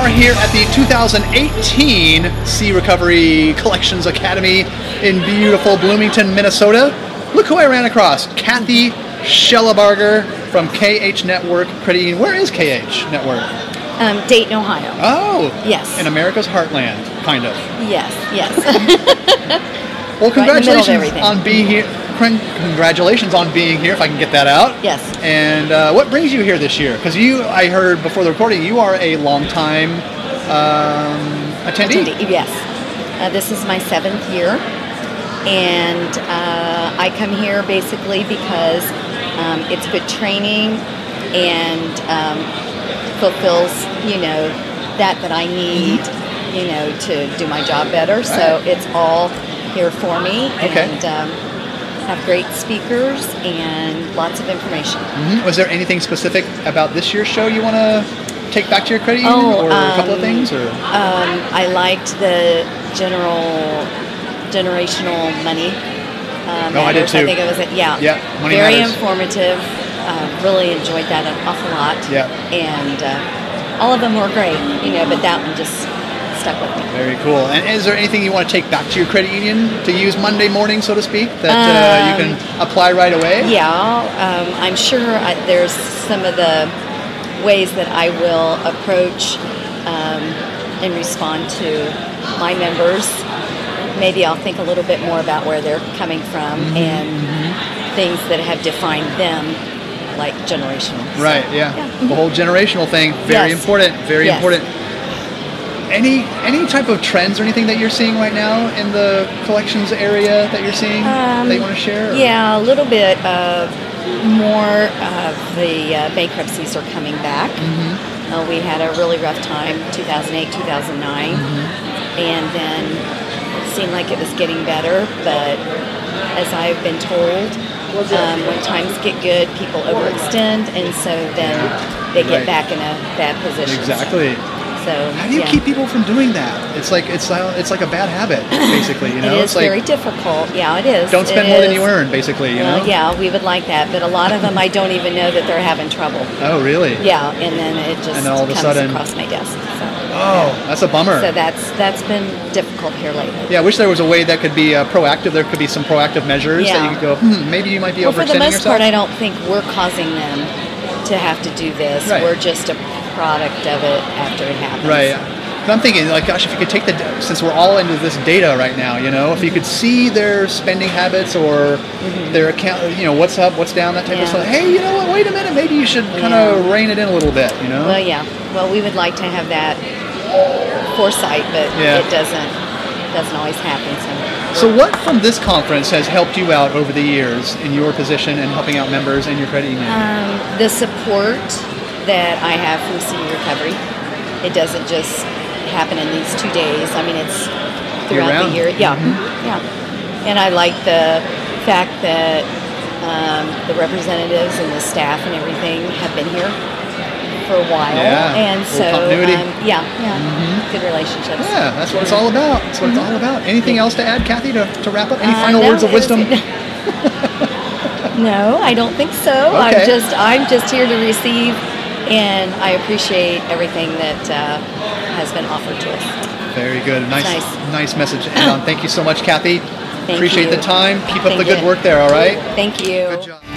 are here at the 2018 Sea Recovery Collections Academy in beautiful Bloomington, Minnesota. Look who I ran across, Kathy Schellebarger from KH Network Credit Union. Where is KH Network? Dayton, Ohio. Oh, yes. In America's heartland, kind of. Yes. Well, congratulations right in the middle of on being here. Congratulations on being here, if I can get that out. Yes. And what brings you here this year? Because I heard before the recording, you are a long-time attendee. Yes. This is my 7th year. And I come here basically because it's good training and fulfills, that I need, to do my job better. Right. So it's all here for me. Okay. And have great speakers and lots of information. Mm-hmm. Was there anything specific about this year's show you want to take back to your credit union, or a couple of things? Or I liked the generational money. I did too. I think it was money very matters. Informative. Really enjoyed that an awful lot. Yeah. And all of them were great, but that one just stuck with me. Very cool. And is there anything you want to take back to your credit union to use Monday morning, so to speak, that you can apply right away? Yeah, I'm sure there's some of the ways that I will approach and respond to my members. Maybe I'll think a little bit more about where they're coming from and things that have defined them, like generational. Right, yeah. The whole generational thing, very important, very important. Any type of trends or anything that you're seeing right now in the collections area that you're seeing that you want to share? Or? Yeah, a little bit of more of the bankruptcies are coming back. We had a really rough time, 2008, 2009, and then it seemed like it was getting better, but as I've been told, when times get good, people overextend, and so then they get back in a bad position. Exactly. So, how do you keep people from doing that? It's like a bad habit, basically. It is very difficult. Yeah, it is. Don't spend more than you earn, basically. Yeah, we would like that, but a lot of them I don't even know that they're having trouble. Oh, really? Yeah, and then it just all of a comes sudden across my desk. So, that's a bummer. So that's been difficult here lately. Yeah, I wish there was a way that could be proactive. There could be some proactive measures that you could go, maybe you might be overextending yourself. For the most part, I don't think we're causing them to have to do this. Right. We're just a product of it after it happens. Right. But I'm thinking, gosh, if you could take since we're all into this data right now, if you could see their spending habits or their account, what's up, what's down, that type of stuff. Hey, you know what? Wait a minute. Maybe you should kind of rein it in a little bit. Well, yeah. Well, we would like to have that foresight, but it doesn't always happen. So what from this conference has helped you out over the years in your position and helping out members in your credit union? The support that I have from Sea Recovery. It doesn't just happen in these 2 days. I mean, it's throughout the year. Yeah. And I like the fact that the representatives and the staff and everything have been here for a while. And so, continuity. Good relationships. Yeah, that's what it's all about. That's what it's all about. Anything else to add, Kathy, to wrap up? Any final words of wisdom? No, I don't think so. Okay. I'm just here to receive, and I appreciate everything that has been offered to us. Very good. Nice message to end on. Thank you so much, Kathy. Appreciate the time. Keep up the good work there, all right? Thank you. Good job.